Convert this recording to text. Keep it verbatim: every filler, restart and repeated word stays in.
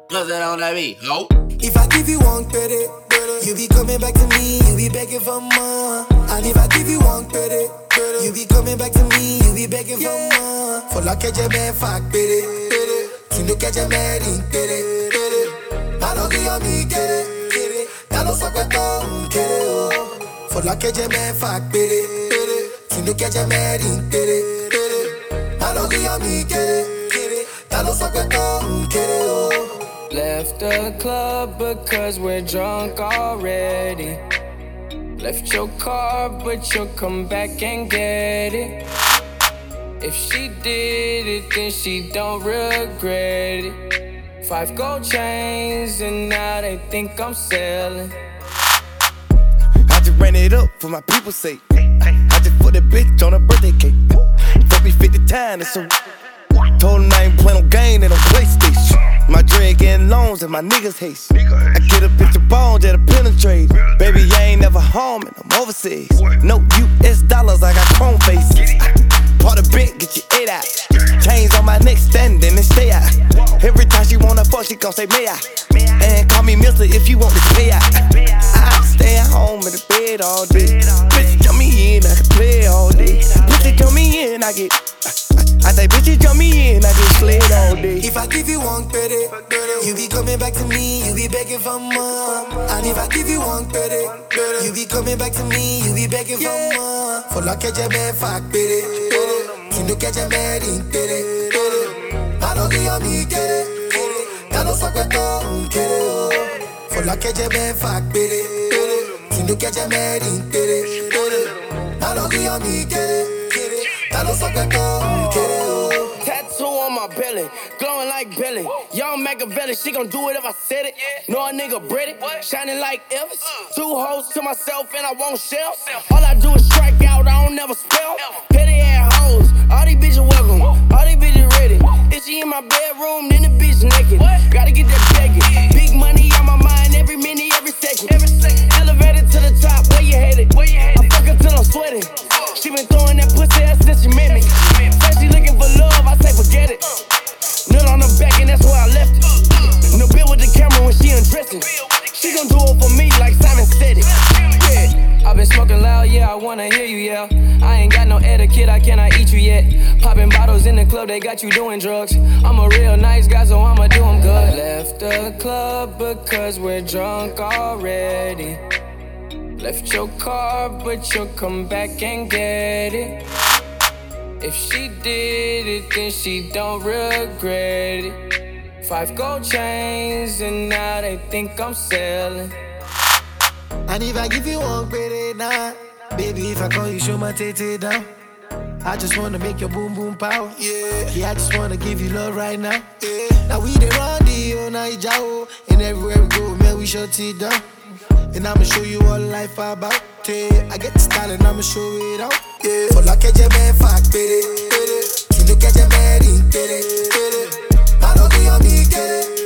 Nothing on that beat, ho. If I give you one credit, you be coming back to me, you be begging for more. And if I give you one credit, you be coming back to me, you be begging for more. For la que je me fuck, baby. Tu ne que je me ring, baby. Malo que yo mi quiere, ya lo saco todo, quiere. For la que je me fuck, baby. Tu ne que je me ring, baby. Malo que yo mi quiere, ya lo saco todo, quiere. Left the club because we're drunk already. Left your car, but you'll come back and get it. If she did it, then she don't regret it. Five gold chains, and now they think I'm selling. I just ran it up for my people's sake. I just put that bitch on a birthday cake. Fuck me fifty times, it's so. Told him I ain't play no game, they don't PlayStation. My dread getting loans and my niggas haste. I get a picture bones that'll penetrate. Baby, I ain't never home and I'm overseas. No U S dollars, I got chrome faces. Part of bent, get your eight out. Chains on my neck, standing and stay out. Every time she wanna fuck, she gon' say, may I? And call me Mister if you want this pay out. I stay at home in the bed all day. Bitch, jump me in, I can play all day. Bitch, jump me in, I get. I say, bitch, jump me in, I get slid all day. If I give you one credit, you be coming back to me, you be begging for more. And if I give you one credit, you be coming back to me, you be begging for more. For la que je me fuck, baby. Tu ne que je me ring, baby. Malo que yo mi quiere, ya lo saco todo, quiere. For la que je me fuck, baby. Tu ne que je me ring, baby. Malo que yo mi quiere, ya lo saco todo, quiere. Tattoo on my belly, glowing like Billy. Young Machiavelli, she gon' do it if I said it. Know a nigga British, shining like Elvis. Two hoes to myself and I won't shell. All I do is strike out, I don't never spell. Petty ass hoes, all these bitches welcome, all these bitches ready. If she in my bedroom, then the bitch naked. Gotta get that bacon. Big money on my mind every minute, every second. Elevated to the top, where you headed? I fuck her till I'm sweating. She been throwing that pussy ass since she met me. Said she looking for love, I say forget it. Nut on her back and that's where I left it. No bill with the camera when she undressing. She gon' do it for me like Simon said it. Yeah, I been smoking loud, yeah, I wanna hear you yell. I ain't got no etiquette, I cannot eat you yet. Popping bottles in the club, they got you doing drugs. I'm a real nice guy, so I'ma do them good. Left the club because we're drunk already. Left your car, but you'll come back and get it. If she did it, then she don't regret it. Five gold chains, and now they think I'm selling. And if I give you one credit now, baby, if I call you, show my tete down. I just wanna make your boom boom power. Yeah, yeah, I just wanna give you love right now. Yeah, now we the run the whole night, Jao. And everywhere we go, man, we shut it down. And I'ma show you what life about. I get the style and I'ma show it out. Yeah. For la que je me fuck, baby. Tu ne que je me ring, baby. Malo que yo mi quiere.